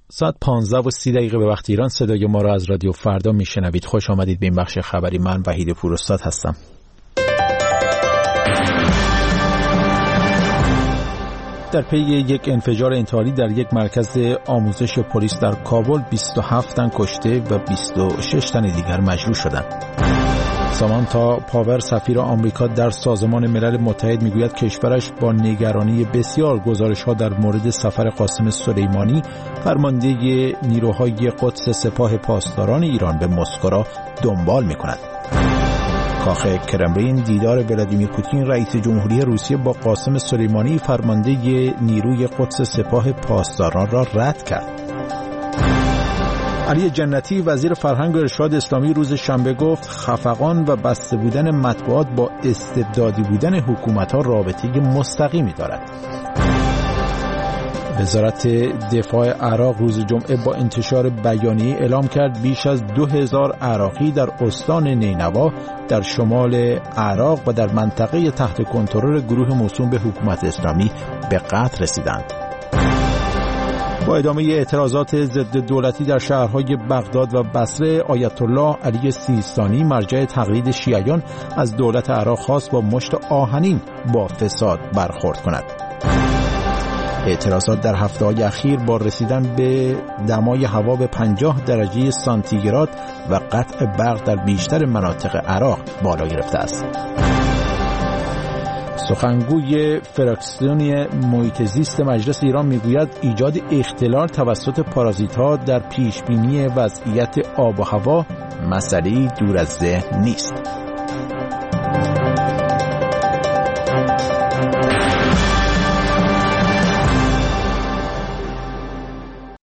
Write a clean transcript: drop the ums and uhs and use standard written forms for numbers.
ساعت 15:30 به وقت ایران صدای ما را از رادیو فردا میشنوید. خوش آمدید به این بخش خبری. من وحید پوراستاد هستم. در پی یک انفجار انتحاری در یک مرکز آموزش پلیس در کابل 27 تن کشته و 26 تن دیگر مجروح شدند. سامانتا پاور سفیر آمریکا در سازمان ملل متحد میگوید کشورش با نگرانی بسیار گزارش‌ها در مورد سفر قاسم سلیمانی فرمانده نیروهای قدس سپاه پاسداران ایران به مسکو را دنبال می‌کند. کاخ کرملین دیدار ولادیمیر پوتین رئیس جمهوری روسیه با قاسم سلیمانی فرمانده نیروی قدس سپاه پاسداران را رد کرد. علی جنتی وزیر فرهنگ و ارشاد اسلامی روز شنبه گفت خفقان و بسته بودن مطبوعات با استبدادی بودن حکومت‌ها رابطه مستقیمی دارد. وزارت دفاع عراق روز جمعه با انتشار بیانیه اعلام کرد بیش از 2000 عراقی در استان نینوا در شمال عراق و در منطقه تحت کنترل گروه موسوم به حکومت اسلامی به قتل رسیدند. با ادامه اعتراضات ضد دولتی در شهرهای بغداد و بصره، آیت الله علی سیستانی مرجع تقلید شیعیان از دولت عراق خواست با مشت آهنین با فساد برخورد کند. اعتراضات در هفته‌های اخیر با رسیدن به دمای هوا به 50 درجه سانتیگراد و قطع برق در بیشتر مناطق عراق بالا گرفته است. سخنگوی فراکسیون محیط زیست مجلس ایران میگوید ایجاد اختلال توسط پارازیت‌ها در پیشبینی وضعیت آب و هوا مسئله‌ای دور از ذهن نیست.